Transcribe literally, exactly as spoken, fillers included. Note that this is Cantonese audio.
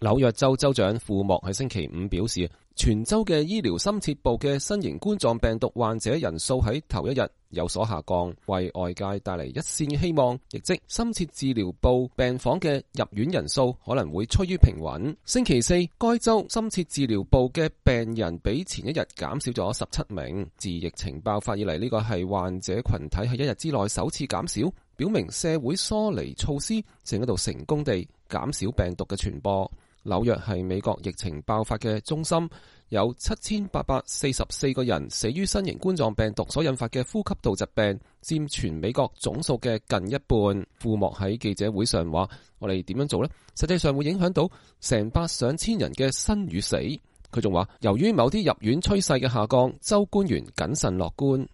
紐約州州長庫莫喺星期五表示，全州嘅醫療深切部嘅新型冠狀病毒患者人數喺頭一日有所下降，為外界帶嚟一線嘅希望，亦即深切治療部病房嘅入院人數可能會趨於平穩。星期四，該州深切治療部嘅病人比前一日減少咗十七名，自疫情爆發以嚟，呢個係患者群體喺一日之內首次減少，表明社會疏離措施正喺度成功地減少病毒嘅傳播。紐約係美國疫情爆發嘅中心，有七千八百四十四個人死於新型冠狀病毒所引發嘅呼吸道疾病，佔全美國總數嘅近一半。庫莫喺記者會上話：我哋點樣做呢？實際上會影響到成百上千人嘅生與死。佢仲話，由於某啲入院趨勢嘅下降，州官員謹慎樂觀。